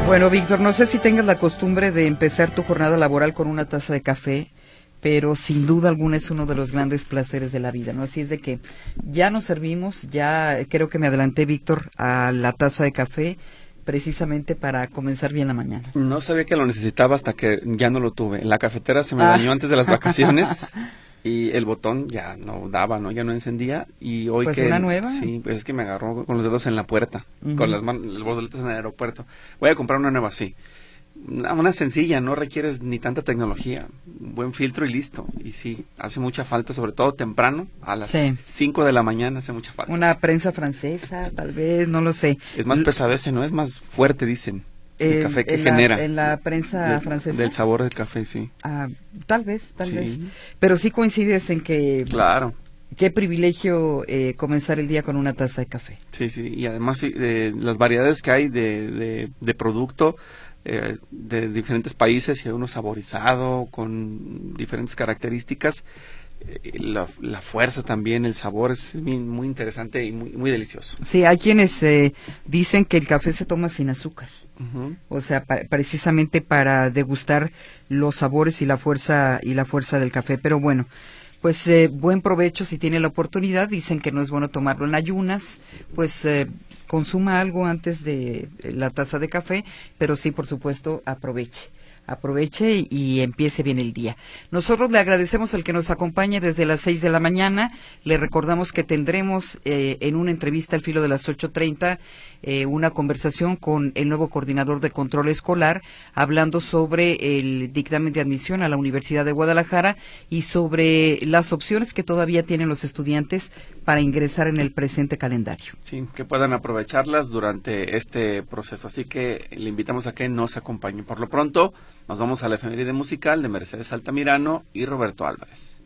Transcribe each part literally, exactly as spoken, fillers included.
Bueno, Víctor, no sé si tengas la costumbre de empezar tu jornada laboral con una taza de café, pero sin duda alguna es uno de los grandes placeres de la vida, ¿no? Así es de que ya nos servimos, ya creo que me adelanté, Víctor, a la taza de café, precisamente para comenzar bien la mañana. No sabía que lo necesitaba hasta que ya no lo tuve. La cafetera se me ah. dañó antes de las vacaciones y el botón ya no daba, ¿no? Ya no encendía y hoy pues que... una nueva. Sí, pues es que me agarró con los dedos en la puerta, uh-huh. con las manos, los boletos en el aeropuerto. Voy a comprar una nueva, sí. Una, una sencilla, no requieres ni tanta tecnología, un buen filtro y listo. Y sí, hace mucha falta, sobre todo temprano, a las sí. cinco de la mañana hace mucha falta. Una prensa francesa, tal vez, no lo sé. Es más pesado ese, ¿no? Es más fuerte, dicen, el, el café que en genera. La, en la prensa de, francesa. Del sabor del café, sí. Ah, tal vez, tal sí. vez. Pero sí coincides en que... Claro. Qué privilegio eh, comenzar el día con una taza de café. Sí, sí, y además eh, las variedades que hay de, de, de producto... Eh, de diferentes países y uno saborizado con diferentes características, eh, la, la fuerza también, el sabor es muy, muy interesante y muy, muy delicioso. Sí, hay quienes eh, dicen que el café se toma sin azúcar, uh-huh. o sea, pa- precisamente para degustar los sabores y la fuerza y la fuerza del café, pero bueno. Pues eh, buen provecho si tiene la oportunidad. Dicen que no es bueno tomarlo en ayunas, pues eh, consuma algo antes de la taza de café, pero sí, por supuesto, aproveche. Aproveche y, y empiece bien el día. Nosotros le agradecemos al que nos acompañe desde las seis de la mañana. Le recordamos que tendremos eh, en una entrevista al filo de las ocho treinta eh, una conversación con el nuevo coordinador de control escolar, hablando sobre el dictamen de admisión a la Universidad de Guadalajara y sobre las opciones que todavía tienen los estudiantes para ingresar en el presente calendario. Sí, que puedan aprovecharlas durante este proceso. Así que le invitamos a que nos acompañen. Por lo pronto, nos vamos a la efeméride musical de Mercedes Altamirano y Roberto Álvarez.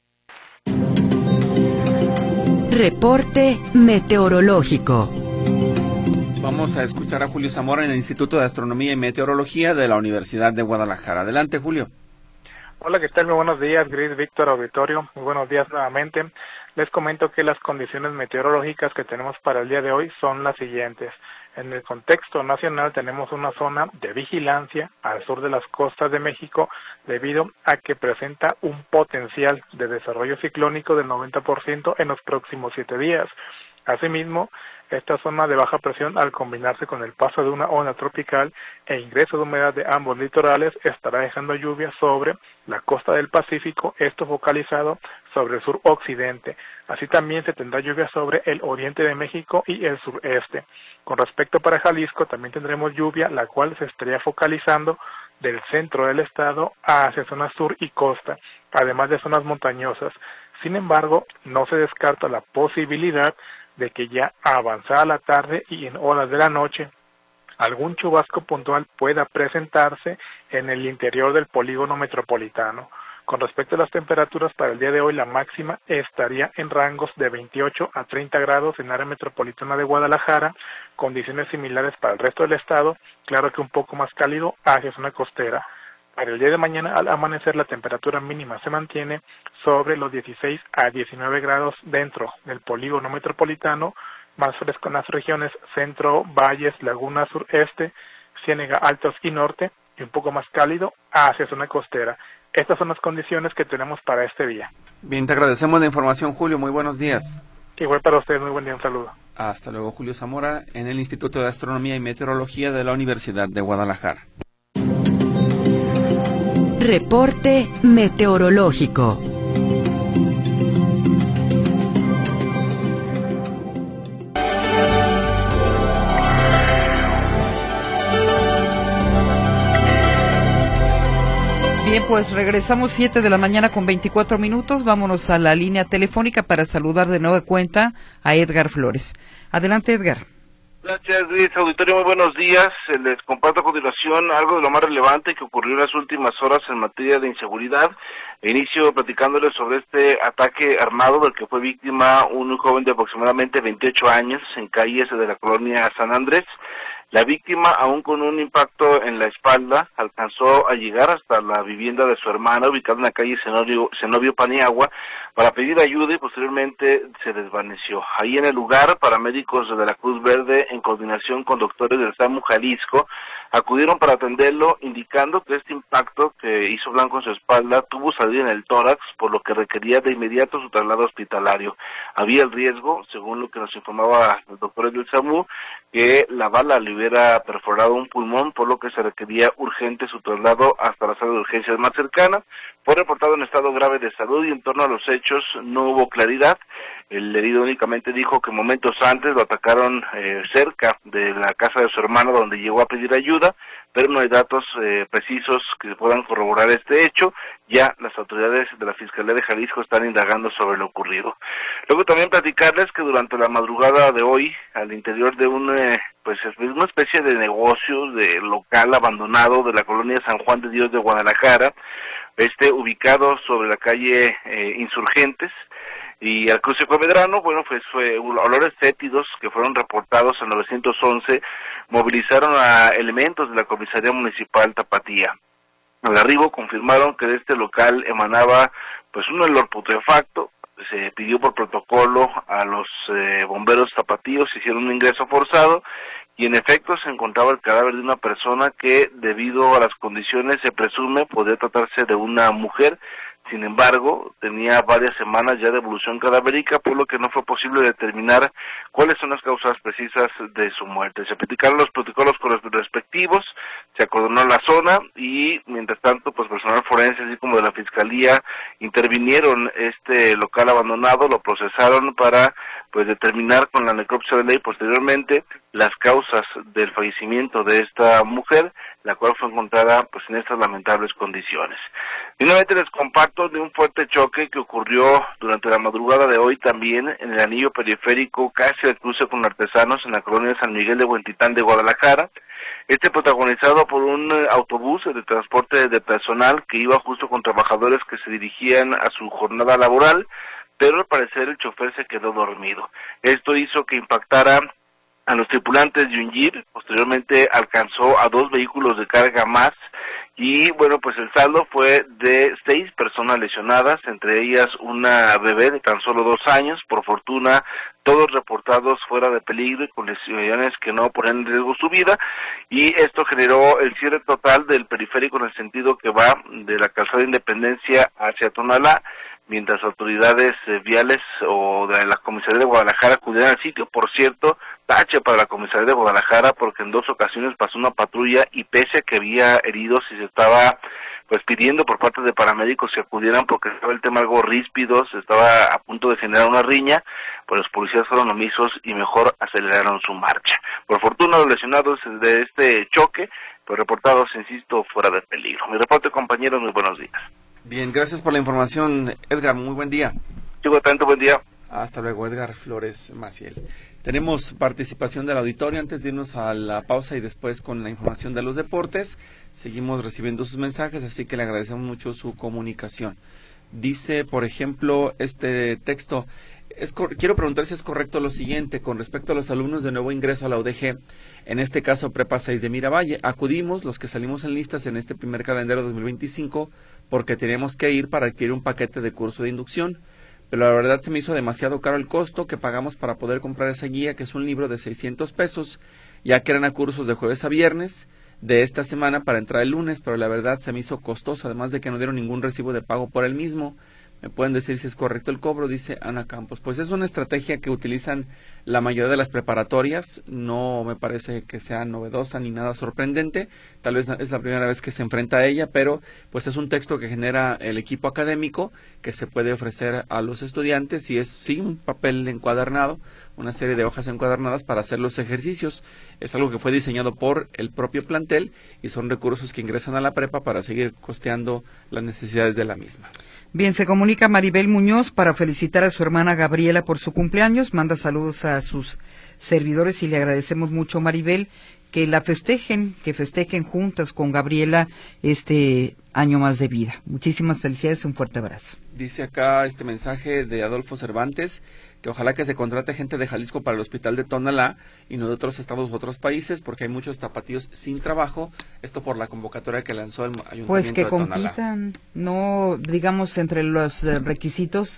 Reporte meteorológico. Vamos a escuchar a Julio Zamora en el Instituto de Astronomía y Meteorología de la Universidad de Guadalajara. Adelante, Julio. Hola, ¿qué tal? Muy buenos días, Gris, Víctor, auditorio. Muy buenos días nuevamente. Les comento que las condiciones meteorológicas que tenemos para el día de hoy son las siguientes. En el contexto nacional tenemos una zona de vigilancia al sur de las costas de México debido a que presenta un potencial de desarrollo ciclónico del noventa por ciento en los próximos siete días. Asimismo, esta zona de baja presión, al combinarse con el paso de una onda tropical e ingreso de humedad de ambos litorales, estará dejando lluvia sobre la costa del Pacífico, esto focalizado sobre el sur-occidente. Así también se tendrá lluvia sobre el oriente de México y el sureste. Con respecto para Jalisco, también tendremos lluvia, la cual se estaría focalizando del centro del estado hacia zona sur y costa, además de zonas montañosas. Sin embargo, no se descarta la posibilidad de que ya avanzada la tarde y en horas de la noche, algún chubasco puntual pueda presentarse en el interior del polígono metropolitano. Con respecto a las temperaturas para el día de hoy, la máxima estaría en rangos de veintiocho a treinta grados en área metropolitana de Guadalajara, condiciones similares para el resto del estado, claro que un poco más cálido hacia zona costera. Para el día de mañana, al amanecer, la temperatura mínima se mantiene sobre los dieciséis a diecinueve grados dentro del polígono metropolitano, más fresco en las regiones centro, valles, laguna, sureste, Ciénega, altos y norte, y un poco más cálido hacia zona costera. Estas son las condiciones que tenemos para este día. Bien, te agradecemos la información, Julio. Muy buenos días. Igual para ustedes, muy buen día, un saludo. Hasta luego, Julio Zamora, en el Instituto de Astronomía y Meteorología de la Universidad de Guadalajara. Reporte meteorológico. Bien, pues regresamos siete de la mañana con veinticuatro minutos. Vámonos a la línea telefónica para saludar de nueva cuenta a Edgar Flores. Adelante, Edgar. Gracias, Luis. Auditorio, muy buenos días. Les comparto a continuación algo de lo más relevante que ocurrió en las últimas horas en materia de inseguridad. Inicio platicándoles sobre este ataque armado del que fue víctima un joven de aproximadamente veintiocho años en calles de la colonia San Andrés. La víctima, aún con un impacto en la espalda, alcanzó a llegar hasta la vivienda de su hermana, ubicada en la calle Zenobio, Zenobio Paniagua, para pedir ayuda y posteriormente se desvaneció. Ahí en el lugar, paramédicos de la Cruz Verde, en coordinación con doctores del SAMU Jalisco, acudieron para atenderlo, indicando que este impacto que hizo blanco en su espalda tuvo salida en el tórax, por lo que requería de inmediato su traslado hospitalario. Había el riesgo, según lo que nos informaba los doctores del SAMU, que la bala le hubiera perforado un pulmón, por lo que se requería urgente su traslado hasta la sala de urgencias más cercana. Fue reportado en estado grave de salud y en torno a los hechos no hubo claridad. El herido únicamente dijo que momentos antes lo atacaron eh, cerca de la casa de su hermano, donde llegó a pedir ayuda, pero no hay datos eh, precisos que puedan corroborar este hecho. Ya las autoridades de la Fiscalía de Jalisco están indagando sobre lo ocurrido. Luego también platicarles que durante la madrugada de hoy, al interior de un, eh, pues una especie de negocio, de local abandonado de la colonia San Juan de Dios de Guadalajara, este ubicado sobre la calle eh, Insurgentes, y al cruce con Medrano, bueno, pues fue olores fétidos que fueron reportados en nueve once, movilizaron a elementos de la Comisaría Municipal Tapatía. Al arribo confirmaron que de este local emanaba pues un olor putrefacto. Se pidió por protocolo a los eh, bomberos tapatíos, hicieron un ingreso forzado y en efecto se encontraba el cadáver de una persona que, debido a las condiciones, se presume podría tratarse de una mujer. Sin embargo, tenía varias semanas ya de evolución cadavérica, por lo que no fue posible determinar cuáles son las causas precisas de su muerte. Se platicaron los protocolos respectivos, se acordonó la zona y, mientras tanto, pues personal forense, así como de la Fiscalía, intervinieron este local abandonado, lo procesaron para pues determinar con la necropsia de ley posteriormente las causas del fallecimiento de esta mujer, la cual fue encontrada pues en estas lamentables condiciones. Finalmente les comparto de un fuerte choque que ocurrió durante la madrugada de hoy también en el anillo periférico casi al cruce con Artesanos en la colonia San Miguel de Huentitán de Guadalajara. Este protagonizado por un eh, autobús de transporte de personal que iba justo con trabajadores que se dirigían a su jornada laboral, pero al parecer el chofer se quedó dormido. Esto hizo que impactara a los tripulantes de un jeep, posteriormente alcanzó a dos vehículos de carga más, y bueno, pues el saldo fue de seis personas lesionadas, entre ellas una bebé de tan solo dos años, por fortuna todos reportados fuera de peligro y con lesiones que no ponen en riesgo su vida, y esto generó el cierre total del periférico en el sentido que va de la calzada Independencia hacia Tonalá, mientras autoridades eh, viales o de la Comisaría de Guadalajara acudieron al sitio. Por cierto, tache para la Comisaría de Guadalajara, porque en dos ocasiones pasó una patrulla y pese a que había heridos y se estaba pues pidiendo por parte de paramédicos que acudieran porque estaba el tema algo ríspido, se estaba a punto de generar una riña, pues los policías fueron omisos y mejor aceleraron su marcha. Por fortuna los lesionados de este choque, pues reportados, insisto, fuera de peligro. Mi reporte, compañeros, muy buenos días. Bien, gracias por la información, Edgar, muy buen día. Sigo tanto, buen día. Hasta luego, Edgar Flores Maciel. Tenemos participación del auditorio antes de irnos a la pausa y después con la información de los deportes. Seguimos recibiendo sus mensajes, así que le agradecemos mucho su comunicación. Dice, por ejemplo, este texto, es quiero preguntar si es correcto lo siguiente, con respecto a los alumnos de nuevo ingreso a la U D G, en este caso Prepa seis de Miravalle, acudimos los que salimos en listas en este primer calendario dos mil veinticinco porque teníamos que ir para adquirir un paquete de curso de inducción, pero la verdad se me hizo demasiado caro el costo que pagamos para poder comprar esa guía, que es un libro de seiscientos pesos, ya que eran a cursos de jueves a viernes de esta semana para entrar el lunes, pero la verdad se me hizo costoso, además de que no dieron ningún recibo de pago por el mismo. ¿Me pueden decir si es correcto el cobro? Dice Ana Campos. Pues es una estrategia que utilizan la mayoría de las preparatorias, no me parece que sea novedosa ni nada sorprendente, tal vez es la primera vez que se enfrenta a ella, pero pues es un texto que genera el equipo académico que se puede ofrecer a los estudiantes y es sí un papel encuadernado, una serie de hojas encuadernadas para hacer los ejercicios. Es algo que fue diseñado por el propio plantel y son recursos que ingresan a la prepa para seguir costeando las necesidades de la misma. Bien, se comunica Maribel Muñoz para felicitar a su hermana Gabriela por su cumpleaños. Manda saludos a sus servidores y le agradecemos mucho, Maribel, que la festejen, que festejen juntas con Gabriela este año más de vida. Muchísimas felicidades, un fuerte abrazo. Dice acá este mensaje de Adolfo Cervantes, que ojalá que se contrate gente de Jalisco para el hospital de Tonalá y no de otros estados u otros países, porque hay muchos tapatíos sin trabajo, esto por la convocatoria que lanzó el Ayuntamiento pues que de Tonalá. compitan, no digamos entre los requisitos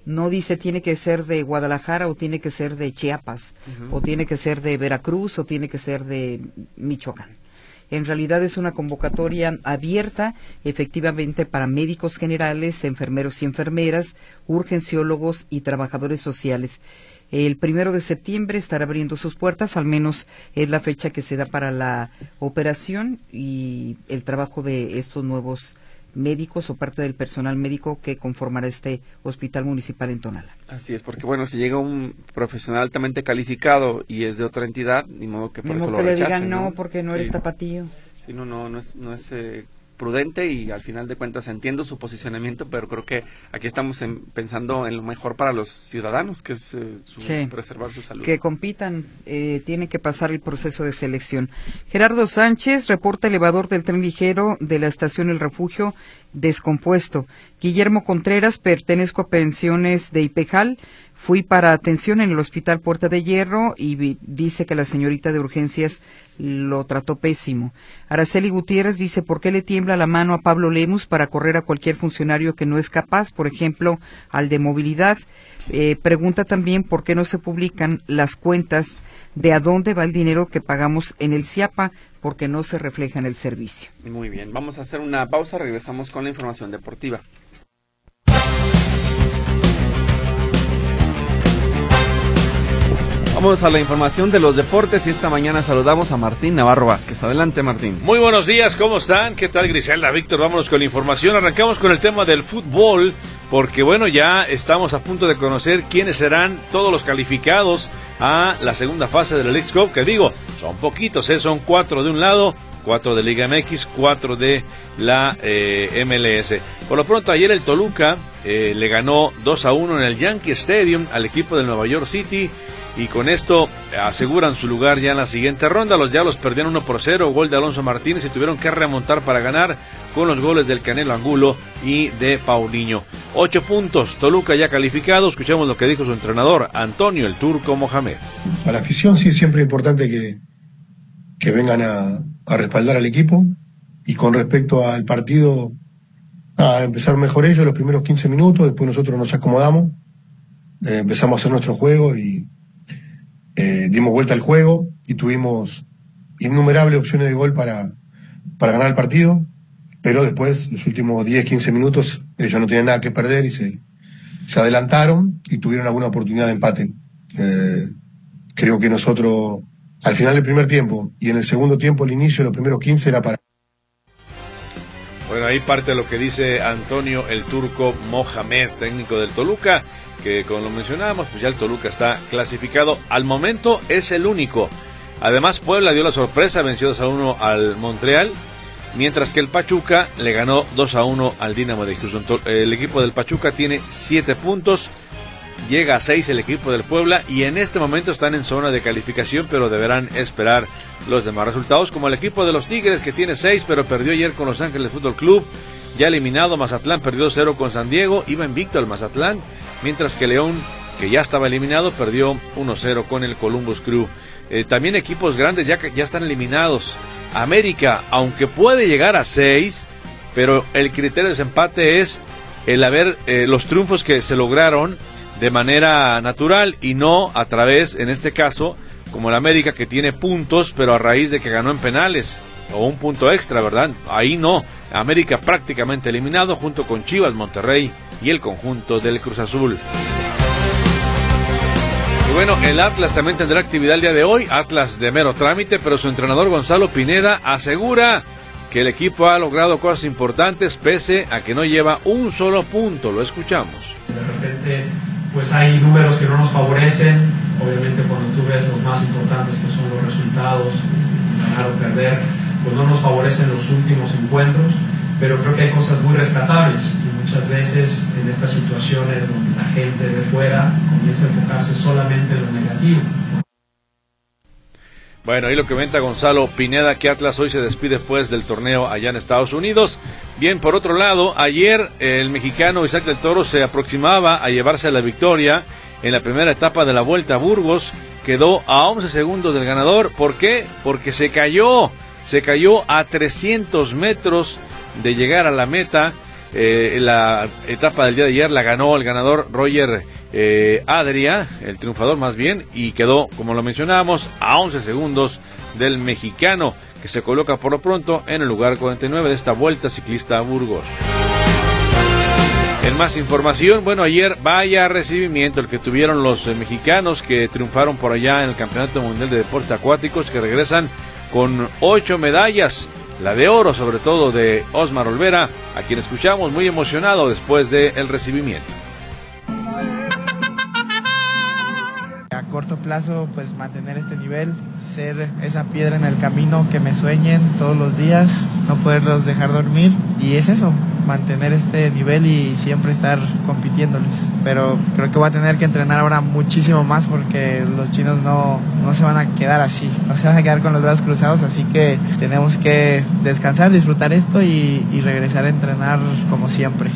No dice tiene que ser de Guadalajara o tiene que ser de Chiapas, uh-huh. o tiene que ser de Veracruz o tiene que ser de Michoacán. En realidad es una convocatoria abierta, efectivamente, para médicos generales, enfermeros y enfermeras, urgenciólogos y trabajadores sociales. El primero de septiembre estará abriendo sus puertas, al menos es la fecha que se da para la operación y el trabajo de estos nuevos médicos o parte del personal médico que conformará este hospital municipal en Tonalá. Así es, porque bueno, si llega un profesional altamente calificado y es de otra entidad, ni modo que por ni eso modo lo que rechacen, le digan no, ¿no? porque no sí. eres tapatío. Sí, no, no, no es, no es eh, prudente y al final de cuentas entiendo su posicionamiento, pero creo que aquí estamos en, pensando en lo mejor para los ciudadanos, que es eh, su, sí. preservar su salud. Que compitan, eh, tienen que pasar el proceso de selección. Gerardo Sánchez reporta elevador del tren ligero de la estación El Refugio descompuesto. Guillermo Contreras, pertenezco a pensiones de Ipejal. Fui para atención en el Hospital Puerta de Hierro y vi, dice que la señorita de urgencias lo trató pésimo. Araceli Gutiérrez dice, ¿por qué le tiembla la mano a Pablo Lemus para correr a cualquier funcionario que no es capaz, por ejemplo, al de movilidad? Eh, pregunta también por qué no se publican las cuentas de a dónde va el dinero que pagamos en el CIAPA, porque no se refleja en el servicio. Muy bien, vamos a hacer una pausa, regresamos con la información deportiva. Vamos a la información de los deportes y esta mañana saludamos a Martín Navarro Vázquez. Adelante, Martín. Muy buenos días, ¿cómo están? ¿Qué tal, Griselda, Víctor? Vámonos con la información. Arrancamos con el tema del fútbol, porque bueno, ya estamos a punto de conocer quiénes serán todos los calificados a la segunda fase de la Leagues Cup, que digo, son poquitos, ¿eh? Son cuatro de un lado, cuatro de Liga M X, cuatro de la eh, M L S. Por lo pronto, ayer el Toluca eh, le ganó dos a uno en el Yankee Stadium al equipo del Nueva York City, y con esto aseguran su lugar ya en la siguiente ronda. Los Diablos perdieron uno por cero, gol de Alonso Martínez, y tuvieron que remontar para ganar con los goles del Canelo Angulo y de Paulinho. Ocho puntos, Toluca ya calificado. Escuchemos lo que dijo su entrenador, Antonio el Turco Mohamed. A la afición sí es siempre importante que, que vengan a, a respaldar al equipo, y con respecto al partido, a empezar mejor ellos los primeros quince minutos, después nosotros nos acomodamos, eh, empezamos a hacer nuestro juego y Eh, dimos vuelta al juego y tuvimos innumerables opciones de gol para, para ganar el partido, pero después, los últimos diez, quince minutos, ellos no tenían nada que perder y se, se adelantaron y tuvieron alguna oportunidad de empate. Eh, creo que nosotros, al final del primer tiempo y en el segundo tiempo, el inicio de los primeros quince era para... Bueno, ahí parte de lo que dice Antonio el Turco Mohamed, técnico del Toluca, que como lo mencionábamos, pues ya el Toluca está clasificado. Al momento es el único. Además, Puebla dio la sorpresa, venció dos a uno al Montreal, mientras que el Pachuca le ganó dos a uno al Dinamo de Houston. El equipo del Pachuca tiene siete puntos, llega a seis el equipo del Puebla, y en este momento están en zona de calificación, pero deberán esperar los demás resultados, como el equipo de los Tigres, que tiene seis, pero perdió ayer con Los Ángeles Fútbol Club. Ya eliminado, Mazatlán perdió cero con San Diego, iba invicto al Mazatlán, mientras que León, que ya estaba eliminado, perdió uno cero con el Columbus Crew. Eh, también equipos grandes ya, ya están eliminados. América, aunque puede llegar a seis, pero el criterio de desempate es el haber eh, los triunfos que se lograron de manera natural y no a través, en este caso, como el América, que tiene puntos, pero a raíz de que ganó en penales, o un punto extra, ¿verdad? Ahí no. América prácticamente eliminado, junto con Chivas, Monterrey y el conjunto del Cruz Azul. Y bueno, el Atlas también tendrá actividad el día de hoy, Atlas de mero trámite, pero su entrenador Gonzalo Pineda asegura que el equipo ha logrado cosas importantes pese a que no lleva un solo punto. Lo escuchamos. De repente, pues hay números que no nos favorecen. Obviamente, cuando tú ves los más importantes, que son los resultados, ganar o perder, pues no nos favorecen los últimos encuentros, pero creo que hay cosas muy rescatables, y muchas veces en estas situaciones donde la gente de fuera comienza a enfocarse solamente en lo negativo. Bueno, ahí lo que comenta Gonzalo Pineda, que Atlas hoy se despide después del torneo allá en Estados Unidos. Bien, por otro lado, ayer el mexicano Isaac del Toro se aproximaba a llevarse la victoria en la primera etapa de la Vuelta a Burgos. Quedó a once segundos del ganador. ¿Por qué? Porque se cayó. Se cayó a trescientos metros de llegar a la meta. Eh, la etapa del día de ayer la ganó el ganador Roger eh, Adria, el triunfador más bien, y quedó, como lo mencionábamos, a once segundos del mexicano, que se coloca por lo pronto en el lugar cuarenta y nueve de esta Vuelta Ciclista a Burgos. En más información, bueno, ayer vaya recibimiento el que tuvieron los eh, mexicanos que triunfaron por allá en el Campeonato Mundial de Deportes Acuáticos, que regresan con ocho medallas, la de oro sobre todo de Osmar Olvera, a quien escuchamos muy emocionado después del recibimiento. A corto plazo, pues mantener este nivel, ser esa piedra en el camino, que me sueñen todos los días, no poderlos dejar dormir, y es eso, mantener este nivel y siempre estar compitiéndoles. Pero creo que voy a tener que entrenar ahora muchísimo más, porque los chinos no, no se van a quedar así, no se van a quedar con los brazos cruzados, así que tenemos que descansar, disfrutar esto y, y regresar a entrenar como siempre.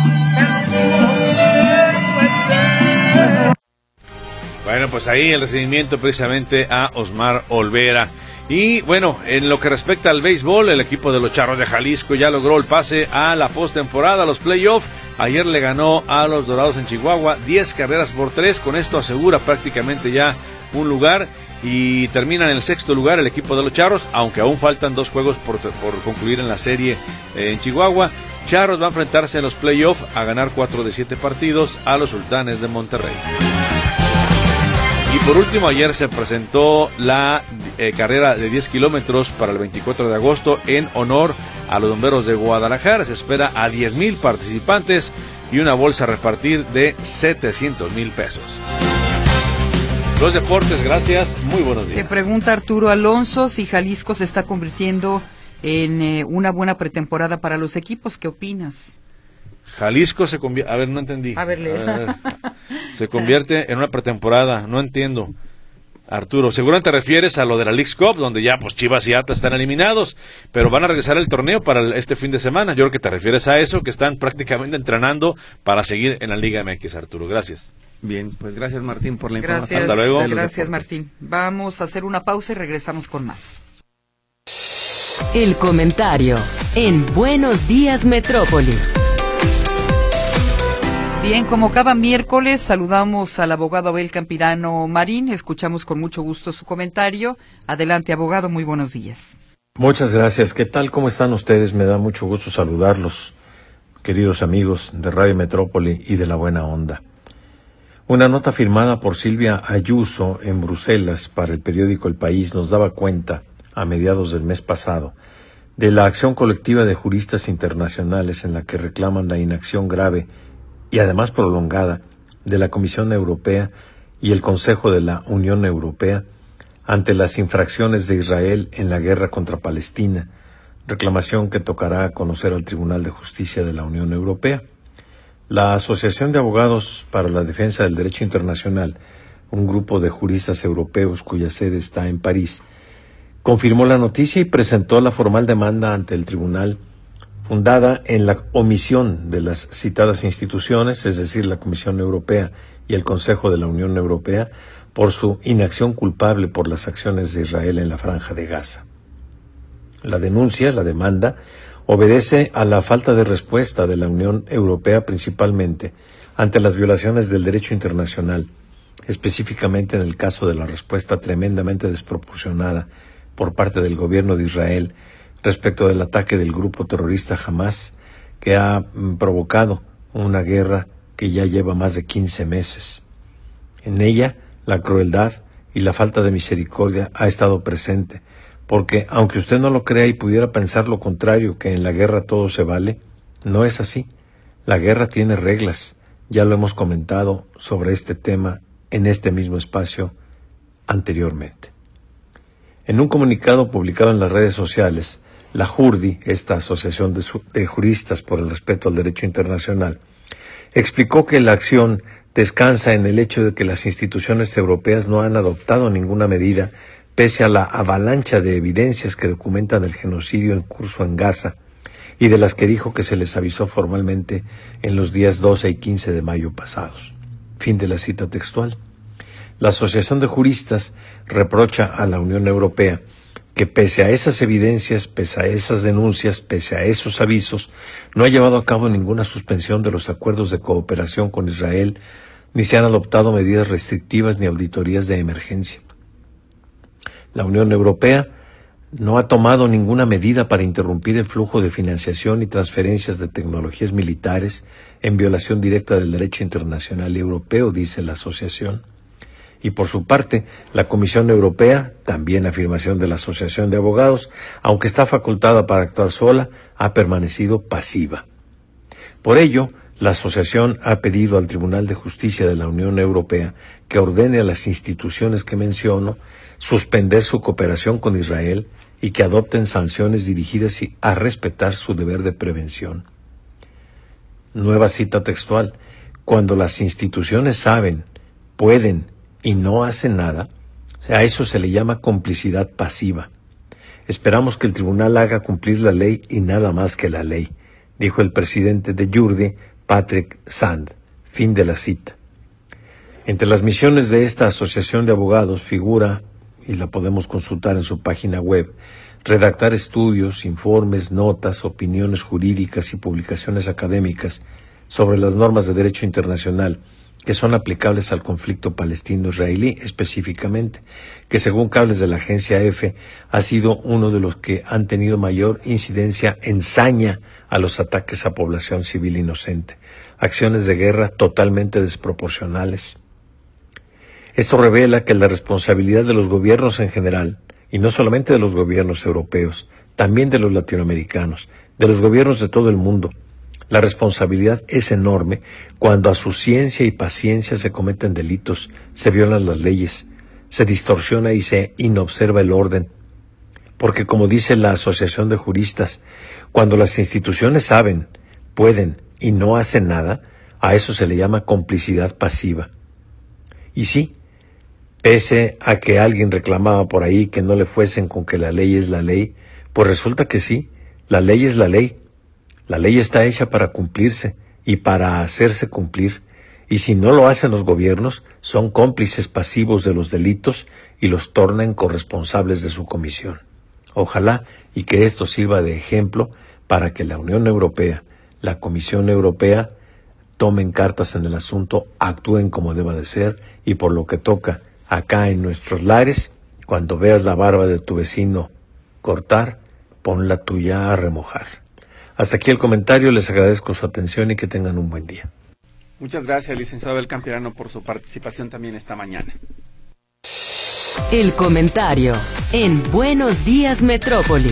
Bueno, pues ahí el recibimiento precisamente a Osmar Olvera. Y bueno, en lo que respecta al béisbol, el equipo de los Charros de Jalisco ya logró el pase a la postemporada, a los playoffs. Ayer le ganó a los Dorados en Chihuahua diez carreras por tres. Con esto asegura prácticamente ya un lugar y termina en el sexto lugar el equipo de los Charros, aunque aún faltan dos juegos por, por concluir en la serie eh, en Chihuahua. Charros va a enfrentarse en los playoffs a ganar cuatro de siete partidos a los Sultanes de Monterrey. Y por último, ayer se presentó la eh, carrera de diez kilómetros para el veinticuatro de agosto en honor a los bomberos de Guadalajara. Se espera a diez mil participantes y una bolsa a repartir de setecientos mil pesos. Los deportes, gracias, muy buenos días. Te pregunta Arturo Alonso si Jalisco se está convirtiendo en eh, una buena pretemporada para los equipos. ¿Qué opinas? Jalisco se convierte, a ver, no entendí. A ver, a ver, a ver. Se convierte en una pretemporada, no entiendo. Arturo, seguramente te refieres a lo de la Leagues Cup, donde ya pues Chivas y Atlas están eliminados, pero van a regresar al torneo para el, este fin de semana. Yo creo que te refieres a eso, que están prácticamente entrenando para seguir en la Liga M X, Arturo. Gracias. Bien, pues gracias Martín por la Gracias, información. Hasta luego. Gracias Martín. Vamos a hacer una pausa y regresamos con más. El comentario en Buenos Días Metrópoli. Bien, como cada miércoles saludamos al abogado Abel Campirano Marín, escuchamos con mucho gusto su comentario. Adelante, abogado, muy buenos días. Muchas gracias. ¿Qué tal? ¿Cómo están ustedes? Me da mucho gusto saludarlos, queridos amigos de Radio Metrópoli y de La Buena Onda. Una nota firmada por Silvia Ayuso en Bruselas para el periódico El País nos daba cuenta, a mediados del mes pasado, de la acción colectiva de juristas internacionales en la que reclaman la inacción grave y además prolongada de la Comisión Europea y el Consejo de la Unión Europea ante las infracciones de Israel en la guerra contra Palestina, reclamación que tocará conocer al Tribunal de Justicia de la Unión Europea. La Asociación de Abogados para la Defensa del Derecho Internacional, un grupo de juristas europeos cuya sede está en París, confirmó la noticia y presentó la formal demanda ante el tribunal fundada en la omisión de las citadas instituciones, es decir, la Comisión Europea y el Consejo de la Unión Europea, por su inacción culpable por las acciones de Israel en la Franja de Gaza. La denuncia, la demanda, obedece a la falta de respuesta de la Unión Europea principalmente ante las violaciones del derecho internacional, específicamente en el caso de la respuesta tremendamente desproporcionada por parte del gobierno de Israel respecto del ataque del grupo terrorista Hamas, que ha mm, provocado una guerra que ya lleva más de quince meses. En ella, la crueldad y la falta de misericordia ha estado presente, porque aunque usted no lo crea y pudiera pensar lo contrario, que en la guerra todo se vale, no es así. La guerra tiene reglas. Ya lo hemos comentado sobre este tema en este mismo espacio anteriormente. En un comunicado publicado en las redes sociales, la JURDI, esta Asociación de, de Juristas por el Respeto al Derecho Internacional, explicó que la acción descansa en el hecho de que las instituciones europeas no han adoptado ninguna medida pese a la avalancha de evidencias que documentan el genocidio en curso en Gaza y de las que dijo que se les avisó formalmente en los días doce y quince de mayo pasados. Fin de la cita textual. La Asociación de Juristas reprocha a la Unión Europea que pese a esas evidencias, pese a esas denuncias, pese a esos avisos, no ha llevado a cabo ninguna suspensión de los acuerdos de cooperación con Israel, ni se han adoptado medidas restrictivas ni auditorías de emergencia. La Unión Europea no ha tomado ninguna medida para interrumpir el flujo de financiación y transferencias de tecnologías militares en violación directa del derecho internacional y europeo, dice la asociación. Y por su parte, la Comisión Europea, también afirmación de la Asociación de Abogados, aunque está facultada para actuar sola, ha permanecido pasiva. Por ello, la asociación ha pedido al Tribunal de Justicia de la Unión Europea que ordene a las instituciones que menciono suspender su cooperación con Israel y que adopten sanciones dirigidas a respetar su deber de prevención. Nueva cita textual: cuando las instituciones saben, pueden y no hacen nada, a eso se le llama complicidad pasiva. Esperamos que el tribunal haga cumplir la ley y nada más que la ley, dijo el presidente de Yurdi, Patrick Sand. Fin de la cita. Entre las misiones de esta asociación de abogados figura, y la podemos consultar en su página web, redactar estudios, informes, notas, opiniones jurídicas y publicaciones académicas sobre las normas de derecho internacional que son aplicables al conflicto palestino-israelí específicamente, que según cables de la agencia EFE ha sido uno de los que han tenido mayor incidencia en saña a los ataques a población civil inocente, acciones de guerra totalmente desproporcionales. Esto revela que la responsabilidad de los gobiernos en general, y no solamente de los gobiernos europeos, también de los latinoamericanos, de los gobiernos de todo el mundo, la responsabilidad es enorme cuando a su ciencia y paciencia se cometen delitos, se violan las leyes, se distorsiona y se inobserva el orden. Porque como dice la Asociación de Juristas, cuando las instituciones saben, pueden y no hacen nada, a eso se le llama complicidad pasiva. Y sí, pese a que alguien reclamaba por ahí que no le fuesen con que la ley es la ley, pues resulta que sí, la ley es la ley. La ley está hecha para cumplirse y para hacerse cumplir, y si no lo hacen los gobiernos, son cómplices pasivos de los delitos y los tornan corresponsables de su comisión. Ojalá y que esto sirva de ejemplo para que la Unión Europea, la Comisión Europea, tomen cartas en el asunto, actúen como deba de ser, y por lo que toca acá en nuestros lares, cuando veas la barba de tu vecino cortar, pon la tuya a remojar. Hasta aquí el comentario, les agradezco su atención y que tengan un buen día. Muchas gracias, licenciado Abel Campirano, por su participación también esta mañana. El comentario en Buenos Días Metrópoli.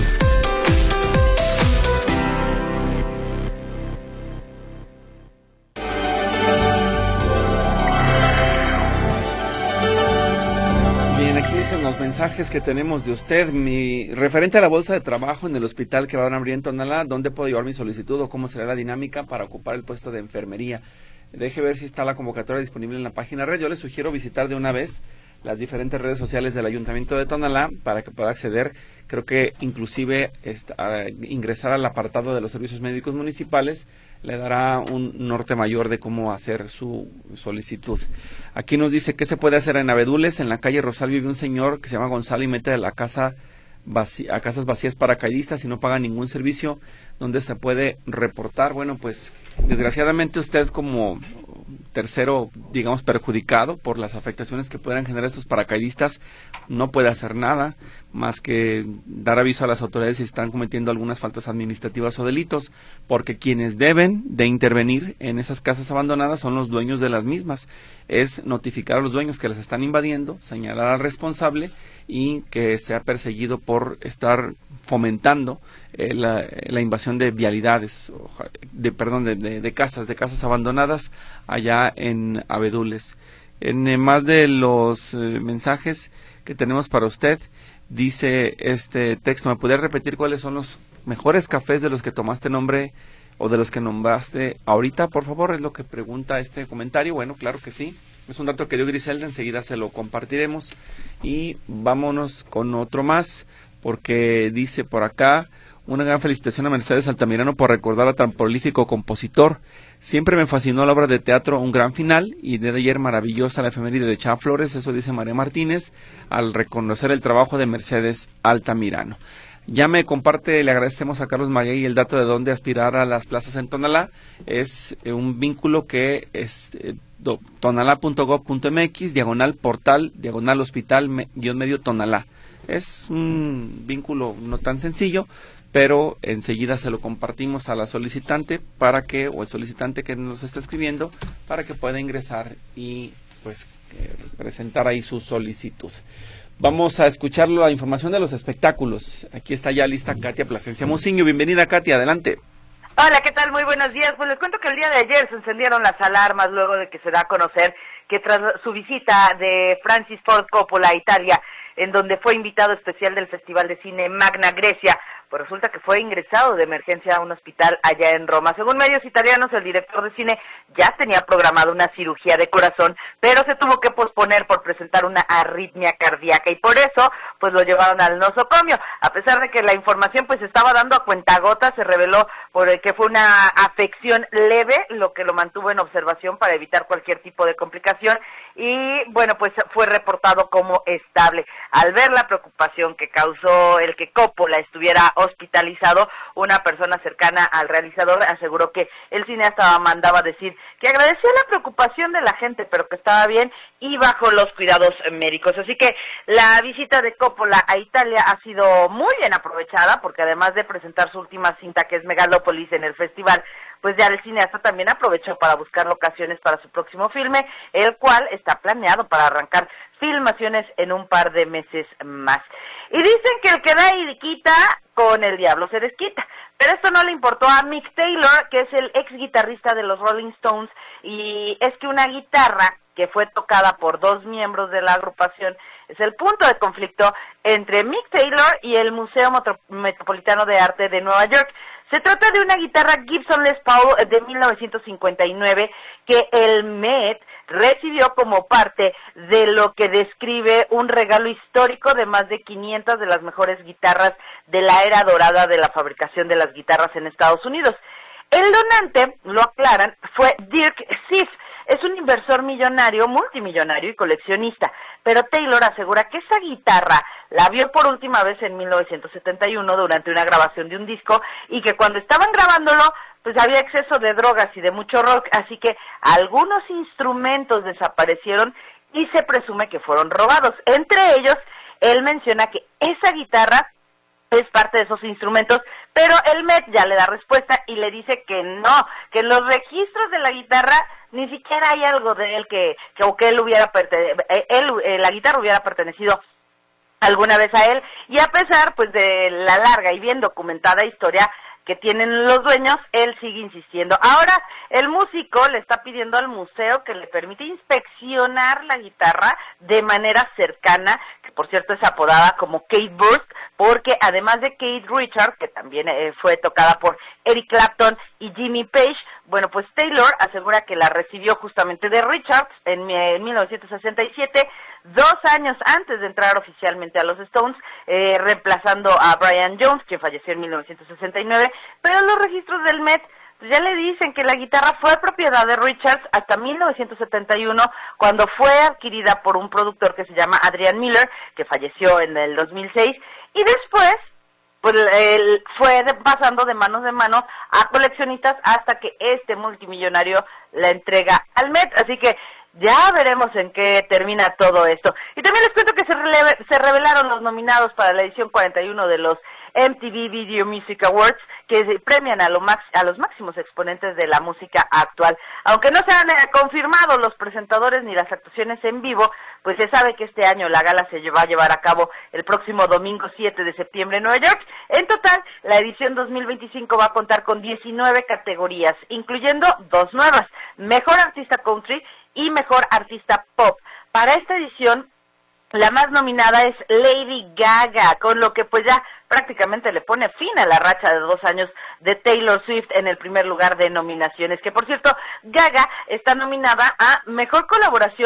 Los mensajes que tenemos de usted, mi referente a la bolsa de trabajo en el hospital que va a abrir en Tonalá, ¿dónde puedo llevar mi solicitud o cómo será la dinámica para ocupar el puesto de enfermería? Deje ver si está la convocatoria disponible en la página red. Yo les sugiero visitar de una vez las diferentes redes sociales del Ayuntamiento de Tonalá para que pueda acceder. Creo que inclusive esta, a ingresar al apartado de los servicios médicos municipales le dará un norte mayor de cómo hacer su solicitud. Aquí nos dice qué se puede hacer en Abedules. En la calle Rosal vive un señor que se llama Gonzalo y mete de la casa vacía, a casas vacías paracaidistas y no paga ningún servicio. ¿Dónde se puede reportar? Bueno, pues desgraciadamente usted como tercero, digamos, perjudicado por las afectaciones que puedan generar estos paracaidistas, no puede hacer nada más que dar aviso a las autoridades si están cometiendo algunas faltas administrativas o delitos, porque quienes deben de intervenir en esas casas abandonadas son los dueños de las mismas. Es notificar a los dueños que las están invadiendo, señalar al responsable y que sea perseguido por estar fomentando eh, la, la invasión de vialidades, de perdón, de, de, de casas, de casas abandonadas allá en Abedules. En eh, más de los eh, mensajes que tenemos para usted, dice este texto, ¿me podría repetir cuáles son los mejores cafés de los que tomaste nombre o de los que nombraste ahorita, por favor? Es lo que pregunta este comentario. Bueno, claro que sí. Es un dato que dio Griselda, enseguida se lo compartiremos. Y vámonos con otro más, porque dice por acá, Una gran felicitación a Mercedes Altamirano por recordar a tan prolífico compositor. Siempre me fascinó la obra de teatro Un Gran Final, y de ayer maravillosa la efeméride de Chava Flores, eso dice María Martínez, al reconocer el trabajo de Mercedes Altamirano. Ya me comparte, le agradecemos a Carlos Maguey el dato de dónde aspirar a las plazas en Tonalá. Es eh, un vínculo que es eh, tonalá punto gob punto mx, diagonal portal, diagonal hospital, me, guión medio Tonalá. Es un vínculo no tan sencillo, pero enseguida se lo compartimos a la solicitante para que, o el solicitante que nos está escribiendo, para que pueda ingresar y pues eh, presentar ahí su solicitud. Vamos a escuchar la información de los espectáculos. Aquí está ya lista Katia Plasencia Muciño. Bienvenida, Katia, adelante. Hola, ¿qué tal? Muy buenos días. Pues les cuento que el día de ayer se encendieron las alarmas luego de que se da a conocer que tras su visita de Francis Ford Coppola a Italia, en donde fue invitado especial del Festival de Cine Magna Grecia, pues resulta que fue ingresado de emergencia a un hospital allá en Roma. Según medios italianos, el director de cine ya tenía programado una cirugía de corazón, pero se tuvo que posponer por presentar una arritmia cardíaca y por eso pues lo llevaron al nosocomio. A pesar de que la información pues estaba dando a cuentagotas, se reveló por el que fue una afección leve, lo que lo mantuvo en observación para evitar cualquier tipo de complicación, y bueno, pues fue reportado como estable. Al ver la preocupación que causó el que Coppola estuviera hospitalizado, una persona cercana al realizador aseguró que el cineasta mandaba decir que agradecía la preocupación de la gente, pero que estaba bien y bajo los cuidados médicos. Así que la visita de Coppola a Italia ha sido muy bien aprovechada, porque además de presentar su última cinta, que es Megalópolis, en el festival, pues ya el cineasta también aprovechó para buscar locaciones para su próximo filme, el cual está planeado para arrancar filmaciones en un par de meses más. Y dicen que el que da y quita, con el diablo se desquita. Pero esto no le importó a Mick Taylor, que es el ex guitarrista de los Rolling Stones, y es que una guitarra que fue tocada por dos miembros de la agrupación es el punto de conflicto entre Mick Taylor y el Museo Metropolitano de Arte de Nueva York. Se trata de una guitarra Gibson Les Paul de mil novecientos cincuenta y nueve que el Met recibió como parte de lo que describe un regalo histórico de más de quinientas de las mejores guitarras de la era dorada de la fabricación de las guitarras en Estados Unidos. El donante, lo aclaran, fue Dirk Schiff. Es un inversor millonario, multimillonario y coleccionista, pero Taylor asegura que esa guitarra la vio por última vez en mil novecientos setenta y uno durante una grabación de un disco, y que cuando estaban grabándolo pues había exceso de drogas y de mucho rock, así que algunos instrumentos desaparecieron y se presume que fueron robados. Entre ellos, él menciona que esa guitarra es parte de esos instrumentos, pero el Met ya le da respuesta y le dice que no, que en los registros de la guitarra ni siquiera hay algo de él que, que o que él hubiera pertene- él, eh, la guitarra hubiera pertenecido alguna vez a él, y a pesar pues de la larga y bien documentada historia que tienen los dueños, él sigue insistiendo. Ahora, el músico le está pidiendo al museo que le permita inspeccionar la guitarra de manera cercana, que por cierto es apodada como Kate Burst, porque además de Kate Richards, que también eh, fue tocada por Eric Clapton y Jimmy Page, bueno, pues Taylor asegura que la recibió justamente de Richards en, en mil novecientos sesenta y siete, dos años antes de entrar oficialmente a los Stones, eh, reemplazando a Brian Jones, quien falleció en mil novecientos sesenta y nueve, pero los registros del Met pues ya le dicen que la guitarra fue propiedad de Richards hasta mil novecientos setenta y uno, cuando fue adquirida por un productor que se llama Adrian Miller, que falleció en el dos mil seis, y después pues él fue de, pasando de manos de mano a coleccionistas hasta que este multimillonario la entrega al Met. Así que ya veremos en qué termina todo esto. Y también les cuento que se, releve, se revelaron los nominados para la edición cuarenta y uno de los M T V Video Music Awards, que premian a, lo max, a los máximos exponentes de la música actual. Aunque no se han eh, confirmado los presentadores ni las actuaciones en vivo, pues se sabe que este año la gala se va a llevar a cabo el próximo domingo siete de septiembre en Nueva York. En total, la edición dos mil veinticinco va a contar con diecinueve categorías, incluyendo dos nuevas: Mejor Artista Country y Mejor Artista Pop. Para esta edición, la más nominada es Lady Gaga, con lo que pues ya prácticamente le pone fin a la racha de dos años de Taylor Swift en el primer lugar de nominaciones, que por cierto, Gaga está nominada a Mejor Colaboración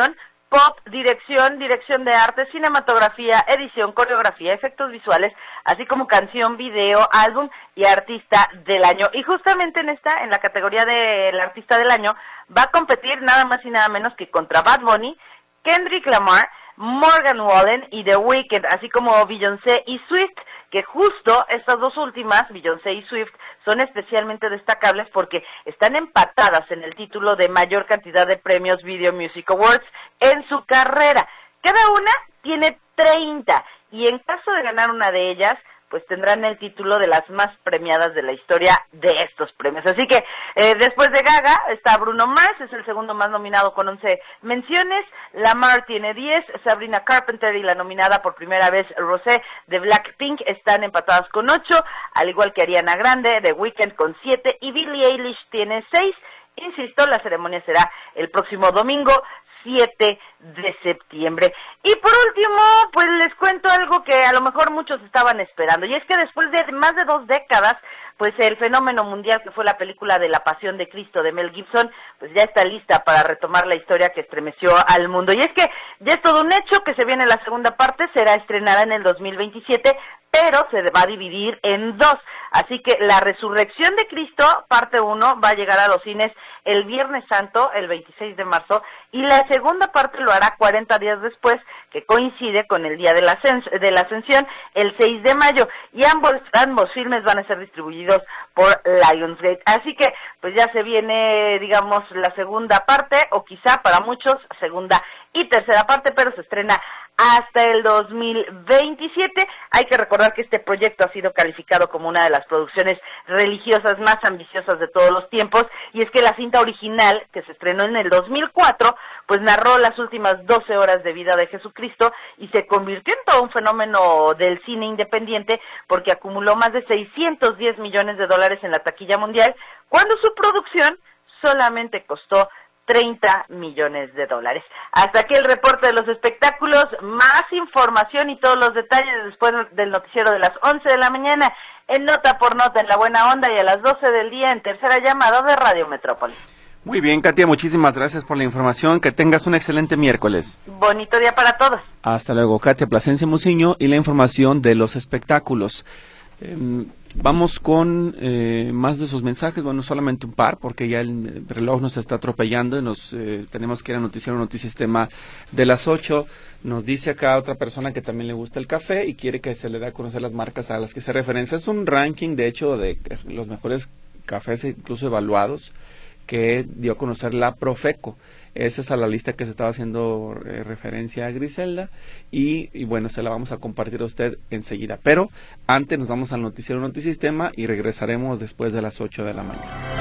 pop, dirección, dirección de arte, cinematografía, edición, coreografía, efectos visuales, así como canción, video, álbum y artista del año. Y justamente en esta, en la categoría del artista del año, va a competir nada más y nada menos que contra Bad Bunny, Kendrick Lamar, Morgan Wallen y The Weeknd, así como Beyoncé y Swift, que justo estas dos últimas, Beyoncé y Swift, son especialmente destacables porque están empatadas en el título de mayor cantidad de premios Video Music Awards en su carrera. Cada una tiene treinta, y en caso de ganar una de ellas, pues tendrán el título de las más premiadas de la historia de estos premios. Así que eh, después de Gaga está Bruno Mars, es el segundo más nominado con once menciones, Lamar tiene diez, Sabrina Carpenter y la nominada por primera vez Rosé de Blackpink están empatadas con ocho, al igual que Ariana Grande, The Weeknd con siete y Billie Eilish tiene seis. Insisto, la ceremonia será el próximo domingo, siete de septiembre. Y por último, pues les cuento algo que a lo mejor muchos estaban esperando, y es que después de más de dos décadas, pues el fenómeno mundial que fue la película de La Pasión de Cristo de Mel Gibson, pues ya está lista para retomar la historia que estremeció al mundo. Y es que ya es todo un hecho que se viene la segunda parte, será estrenada en el dos mil veintisiete, pero se va a dividir en dos. Así que La Resurrección de Cristo, parte uno, va a llegar a los cines el Viernes Santo, el veintiséis de marzo, y la segunda parte lo hará cuarenta días después, que coincide con el día de la, ascens de la Ascensión, el seis de mayo, y ambos, ambos filmes van a ser distribuidos por Lionsgate. Así que, pues ya se viene, digamos, la segunda parte, o quizá para muchos, segunda y tercera parte, pero se estrena hasta el dos mil veintisiete. Hay que recordar que este proyecto ha sido calificado como una de las producciones religiosas más ambiciosas de todos los tiempos, y es que la cinta original, que se estrenó en el dos mil cuatro, pues narró las últimas doce horas de vida de Jesucristo y se convirtió en todo un fenómeno del cine independiente porque acumuló más de seiscientos diez millones de dólares en la taquilla mundial, cuando su producción solamente costó treinta millones de dólares. Hasta aquí el reporte de los espectáculos. Más información y todos los detalles después del noticiero de las once de la mañana en Nota por Nota en La Buena Onda, y a las doce del día en Tercera Llamada de Radio Metrópoli. Muy bien, Katia, muchísimas gracias por la información. Que tengas un excelente miércoles. Bonito día para todos. Hasta luego, Katia Plasencia Muciño y la información de los espectáculos. Eh, vamos con eh, más de sus mensajes, bueno, solamente un par, porque ya el reloj nos está atropellando y nos eh, tenemos que ir a Noticiero Notisistema de las ocho. Nos dice acá otra persona que también le gusta el café y quiere que se le dé a conocer las marcas a las que se referencia. Es un ranking, de hecho, de los mejores cafés, incluso evaluados, que dio a conocer la Profeco. Esa es a la lista que se estaba haciendo eh, referencia a Griselda, y, y bueno, se la vamos a compartir a usted enseguida. Pero antes nos vamos al Noticiero Notisistema y regresaremos después de las ocho de la mañana.